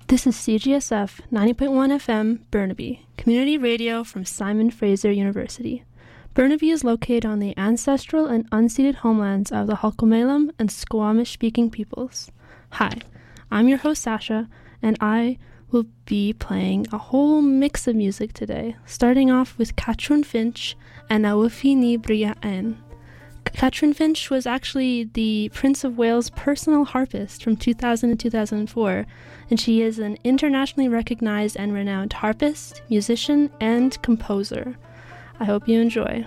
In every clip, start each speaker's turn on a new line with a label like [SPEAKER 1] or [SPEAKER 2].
[SPEAKER 1] This is CGSF 90.1 FM, Burnaby, community radio from Simon Fraser University. Burnaby is located on the ancestral and unceded homelands of the Halkomelem and Squamish-speaking peoples. Hi, I'm your host Sasha, and I will be playing a whole mix of music today, starting off with Catrin Finch and Awufi Ni Bria'en. Catrin Finch was actually the Prince of Wales' personal harpist from 2000 to 2004, and she is an internationally recognized and renowned harpist, musician, and composer. I hope you enjoy.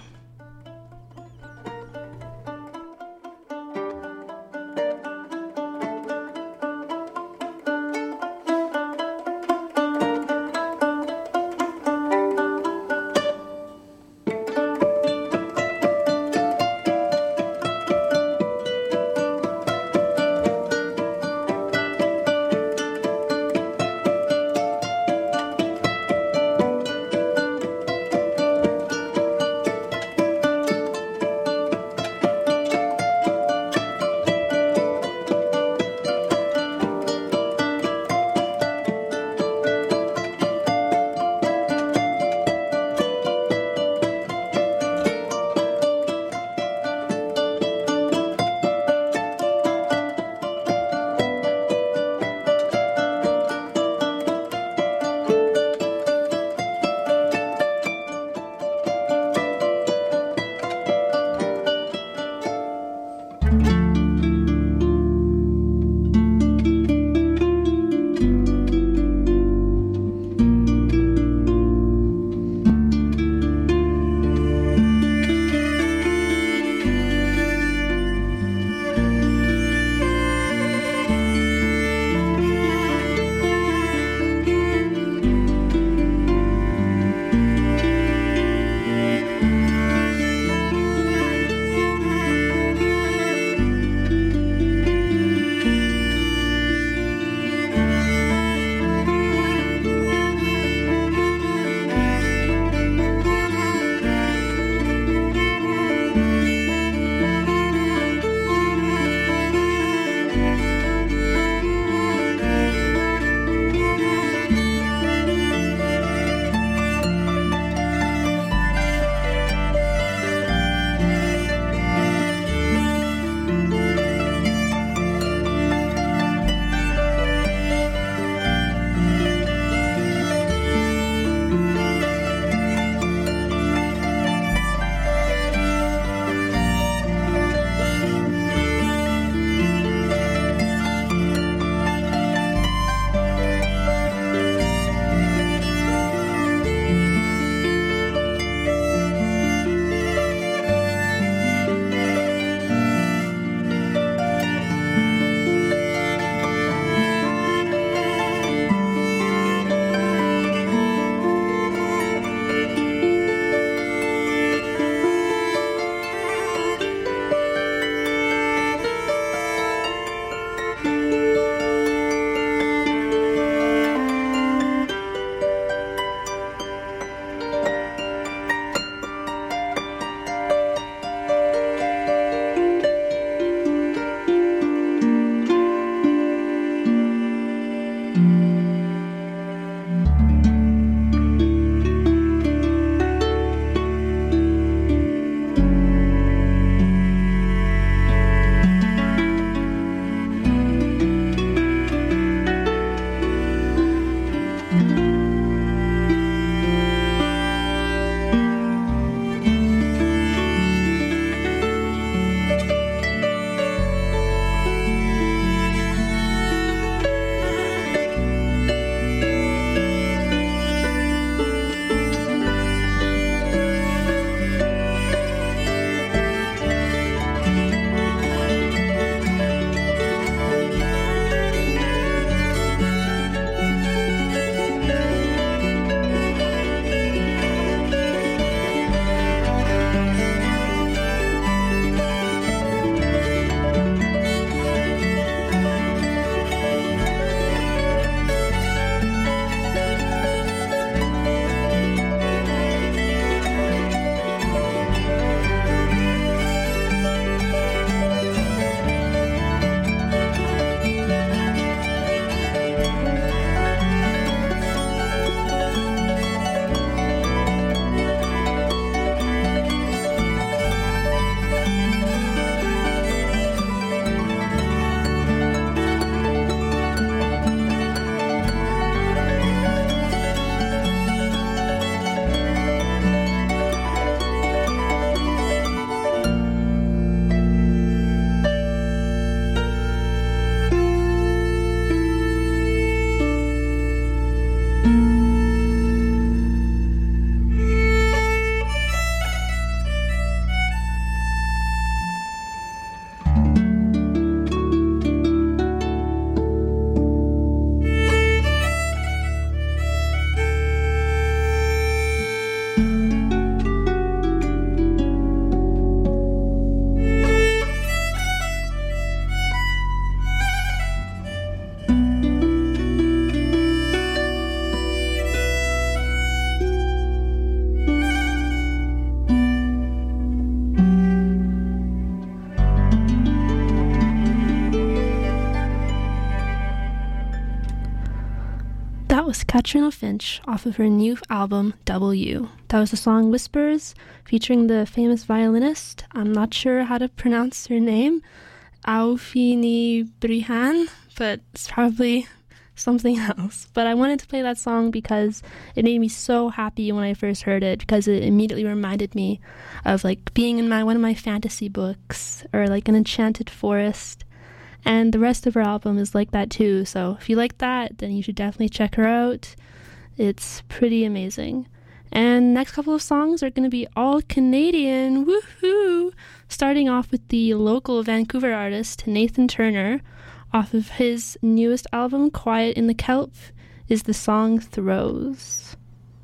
[SPEAKER 1] That was Katrina Finch off of her new album, W. That was the song Whispers, featuring the famous violinist, I'm not sure how to pronounce her name, Aufini Brihan, but it's probably something else. But I wanted to play that song because it made me so happy when I first heard it, because it immediately reminded me of like being in one of my fantasy books, or like an enchanted forest. And the rest of her album is like that too, so if you like that, then you should definitely check her out. It's pretty amazing. And next couple of songs are going to be all Canadian, woohoo! Starting off with the local Vancouver artist Nathan Turner. Off of his newest album, Quiet in the Kelp, is the song Throws.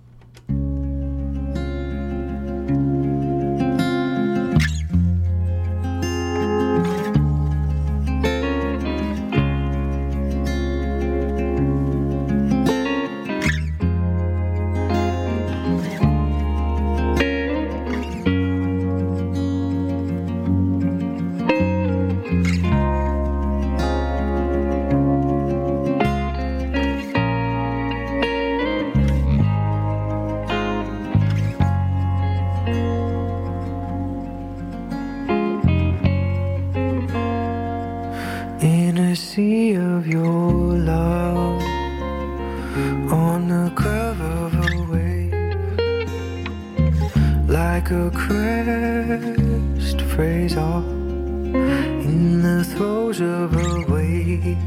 [SPEAKER 2] Sea of your love on the curve of a wave, like a crest phrase off in the throes of a wake.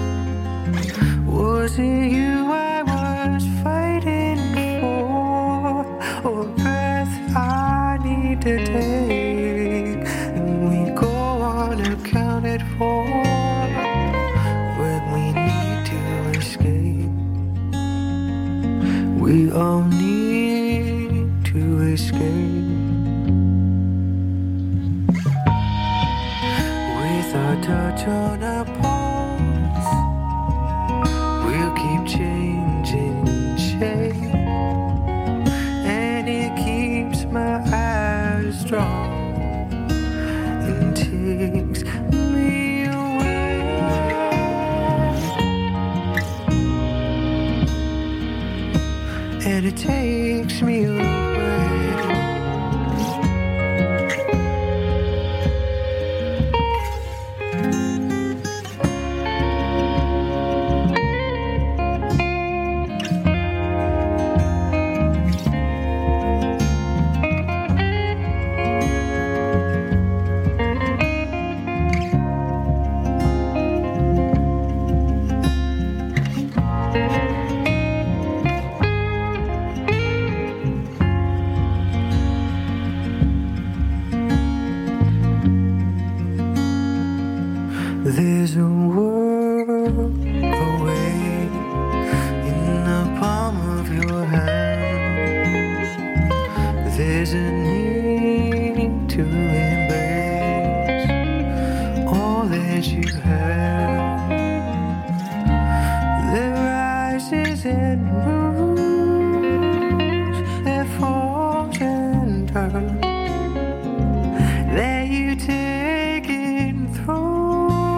[SPEAKER 2] Was it you I was fighting for, or a breath I need to take, and we go unaccounted for? We all need to escape. With our touch on our pulse, we'll keep changing shape, and it keeps my eyes strong and takes me away. And it takes me away. There's a world away in the palm of your hand. There's a need to embrace all that you have. There rises and moves, there falls and turns, that you take in through.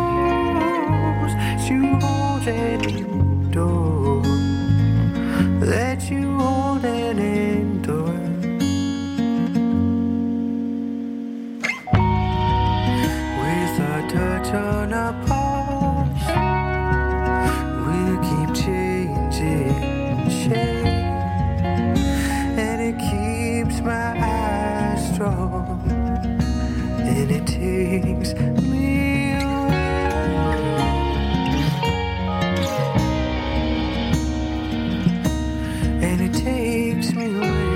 [SPEAKER 2] You hold and endure, that you hold and endure. With our touch on our pulse, we'll keep changing shape, and it keeps my eyes strong, and it takes me. Takes me away.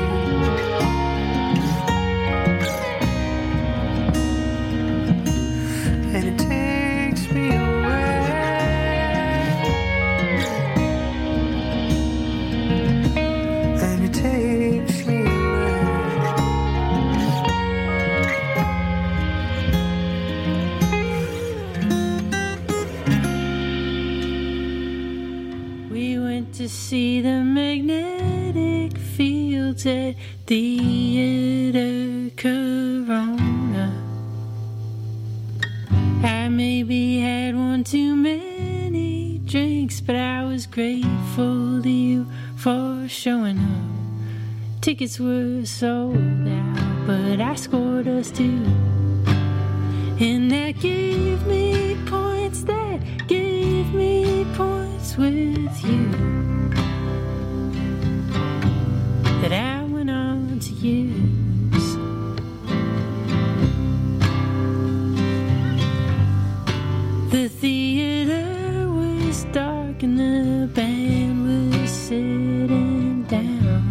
[SPEAKER 2] And it takes me away. And it takes me away.
[SPEAKER 3] We went to see the magnetic fields at Theater Corona. I maybe had one too many drinks thanks, but I was grateful to you for showing up. Tickets were sold out, but I scored us too. And that gave me points, that gave me points with you, that I went on to use. The theater was dark and the band was sitting down.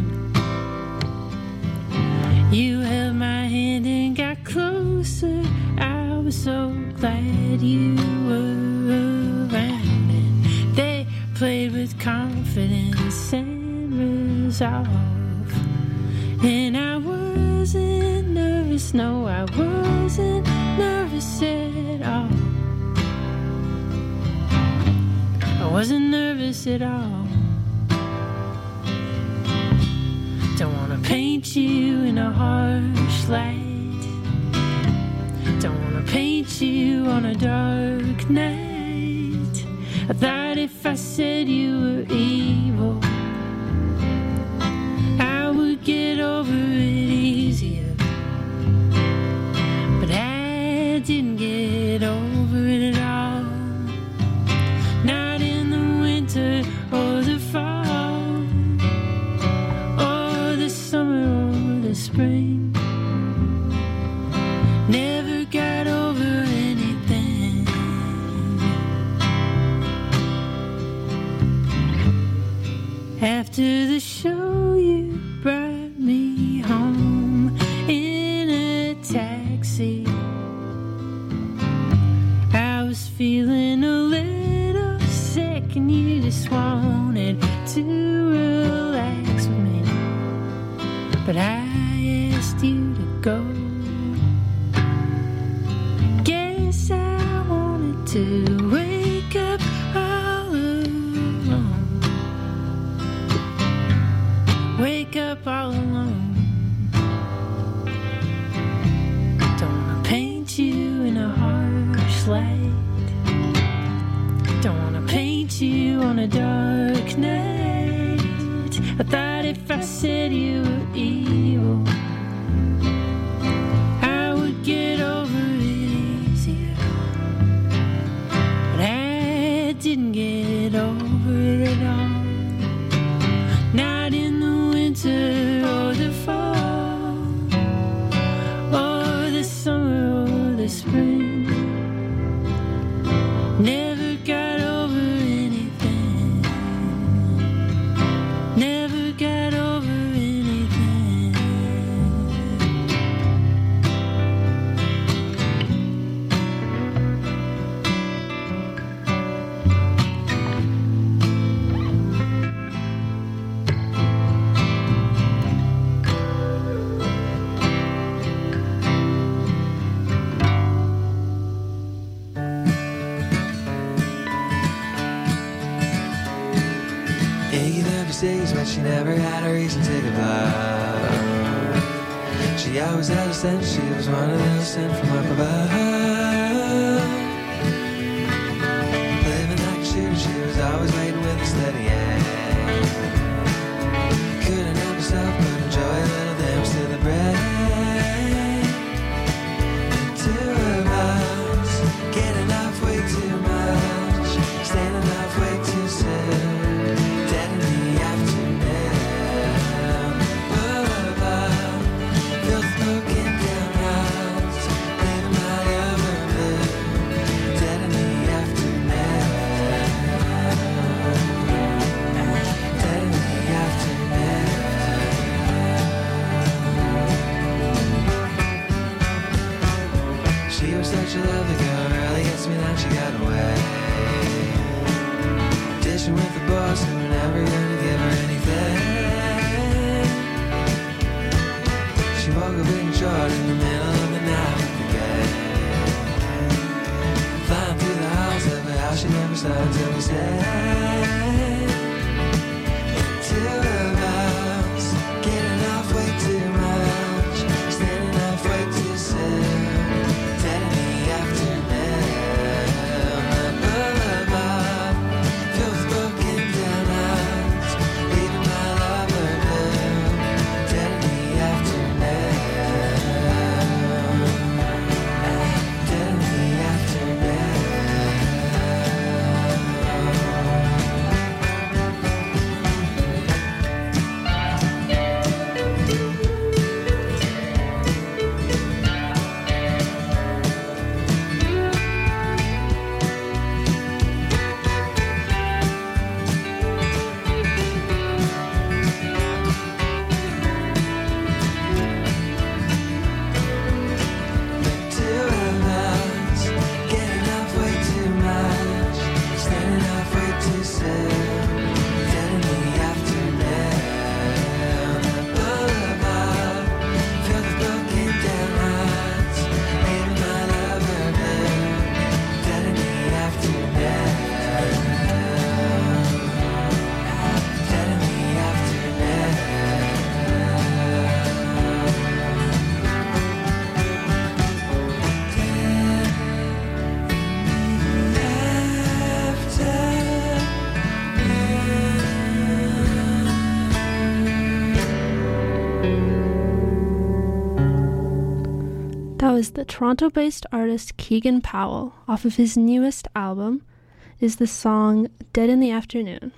[SPEAKER 3] You held my hand and got closer. I was so glad you were around. And they played with confidence and resolve. And I wasn't nervous, no, I wasn't nervous at all. I wasn't nervous at all. Don't wanna paint you in a harsh light. Don't wanna paint you on a dark night. I thought if I said you were evil, I would get over it easier. But I didn't get over it at all. Not in the winter or the fall, or the summer or the spring. Never got over anything. After the show, you brought me home in a taxi. I was feeling a little sick and you just wanted to relax with me. But I asked you to go. Guess I wanted to wake up all alone. Wake up all alone. Don't wanna paint you in a harsh light. Don't wanna paint you on a dark night. I thought if I said you were evil, I would get over it easier. But I didn't get over it at all. Not in the winter or the fall, or the summer or the spring. Never got over anything. Never got over anything.
[SPEAKER 4] Iggy loved cities, but she never had a reason to give up. She always had a sense she was one of those sent from up above. Living like a shooter, she was always waiting with a steady hand. Couldn't help herself but enjoy a little dance to the brain. The two of us, getting off way too much, standing off way too soon. Dead in the afternoon. Feel smoking down roads, living my over blue. Dead in the afternoon. Dead in the afternoon. She was such a lovely girl, really gets me that she got away. Dishing with the boss who were never gonna give her anything. She woke up in short in the middle of the night with the gate. Flying through the halls of a house she never saw until we said. The two of us, getting off way too much, standing off way too soon. Dead in the afternoon. The boulevard, filled with
[SPEAKER 1] is the Toronto-based artist Keegan Powell. Off of his newest album is the song Dead in the Afternoon.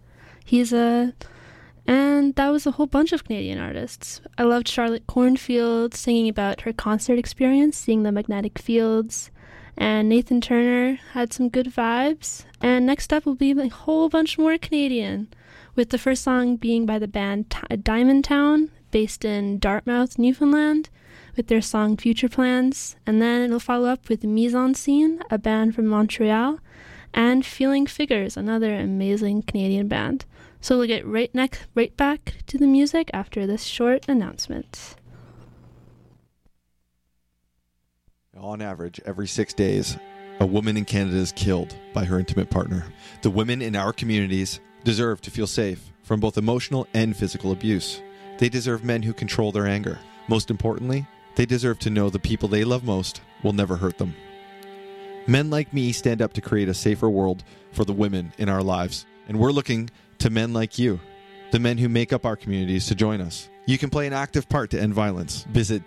[SPEAKER 1] And that was a whole bunch of Canadian artists. I loved Charlotte Cornfield singing about her concert experience, seeing the magnetic fields. And Nathan Turner had some good vibes. And next up will be a whole bunch more Canadian, with the first song being by the band Diamond Town, based in Dartmouth, Newfoundland, with their song Future Plans. And then it'll follow up with Mise en Scene, a band from Montreal, and Feeling Figures, another amazing Canadian band. So we'll get right back to the music after this short announcement.
[SPEAKER 5] On average, every 6 days, a woman in Canada is killed by her intimate partner. The women in our communities deserve to feel safe from both emotional and physical abuse. They deserve men who control their anger. Most importantly, they deserve to know the people they love most will never hurt them. Men like me stand up to create a safer world for the women in our lives, and we're looking to men like you, the men who make up our communities, to join us. You can play an active part to end violence. Visit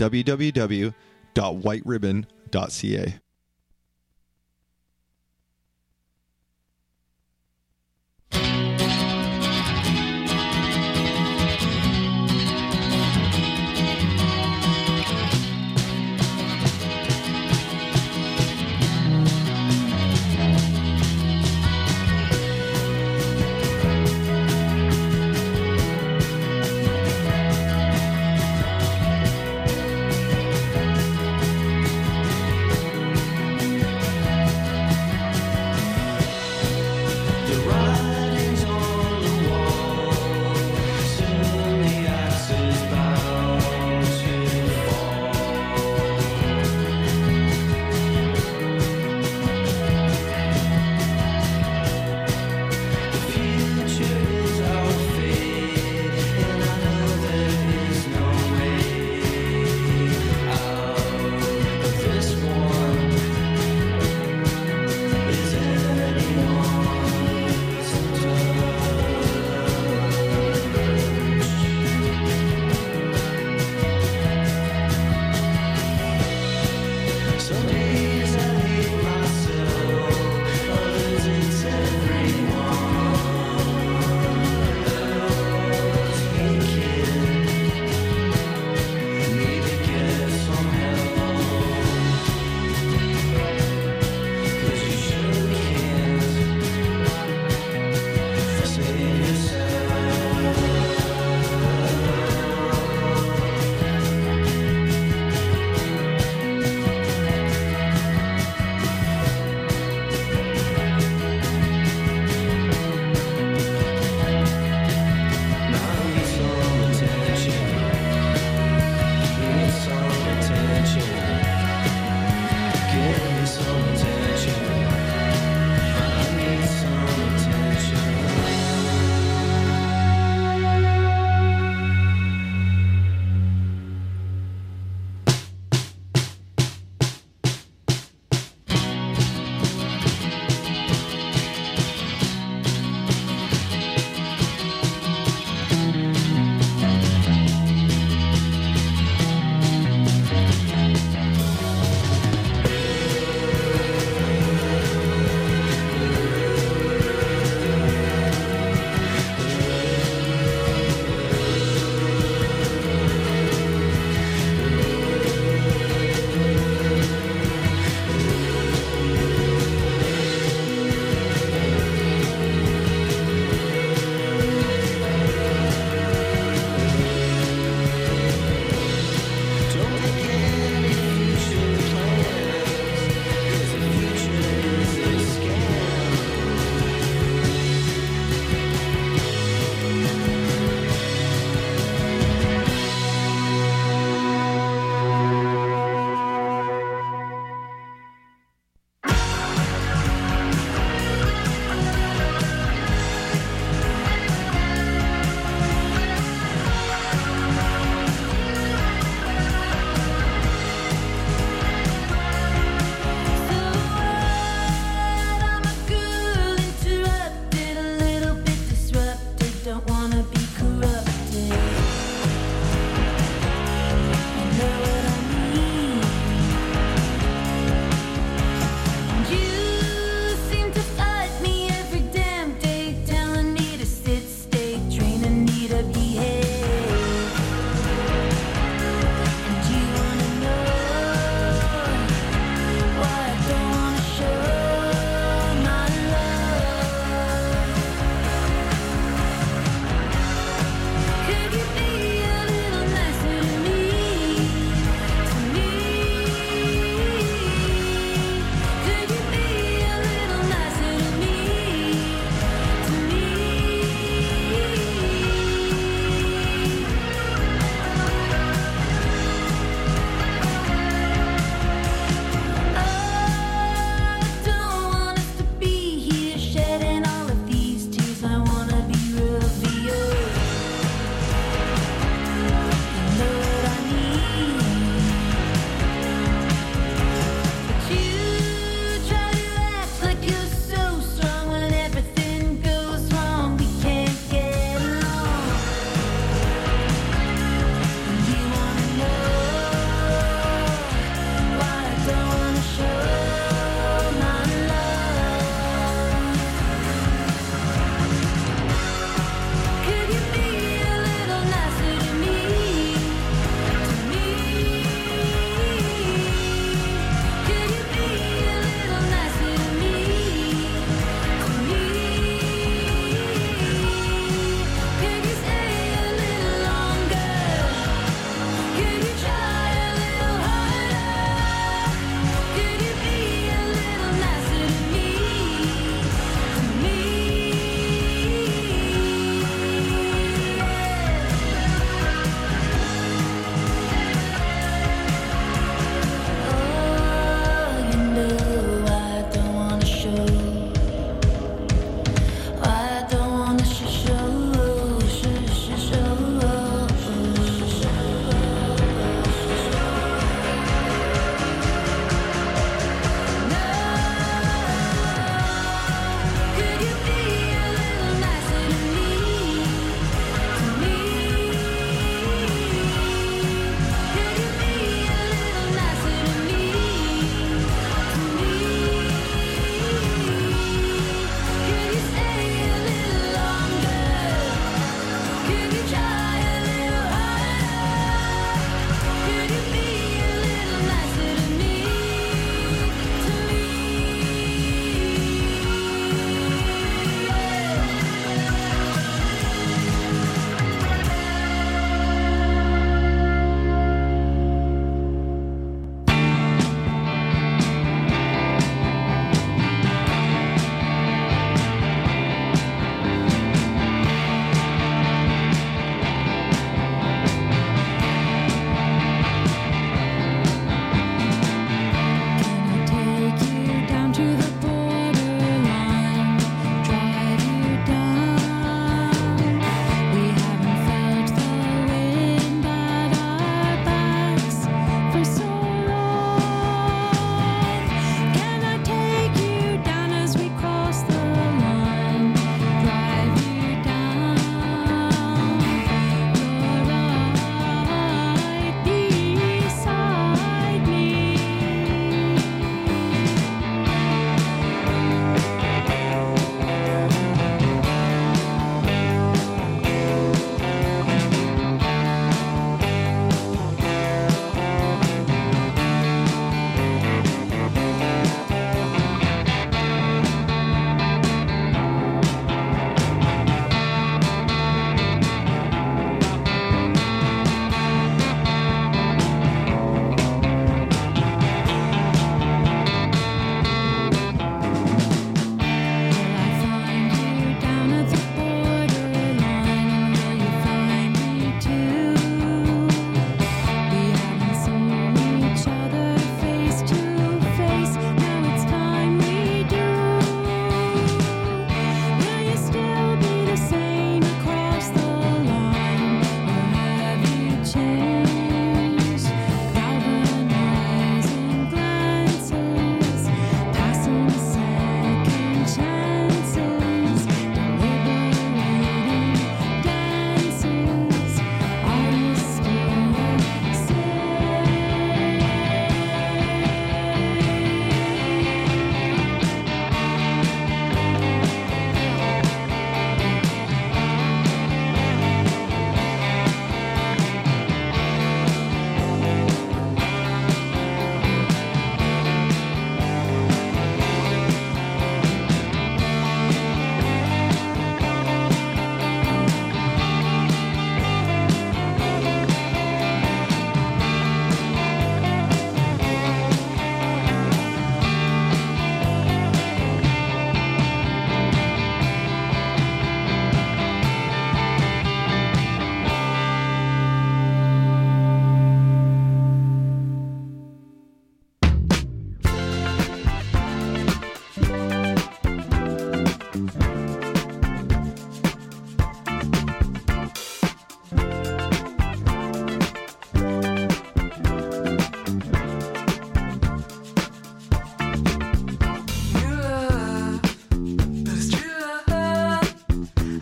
[SPEAKER 5] www.whiteribbon.ca.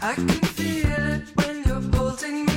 [SPEAKER 6] I can feel it when you're holding me.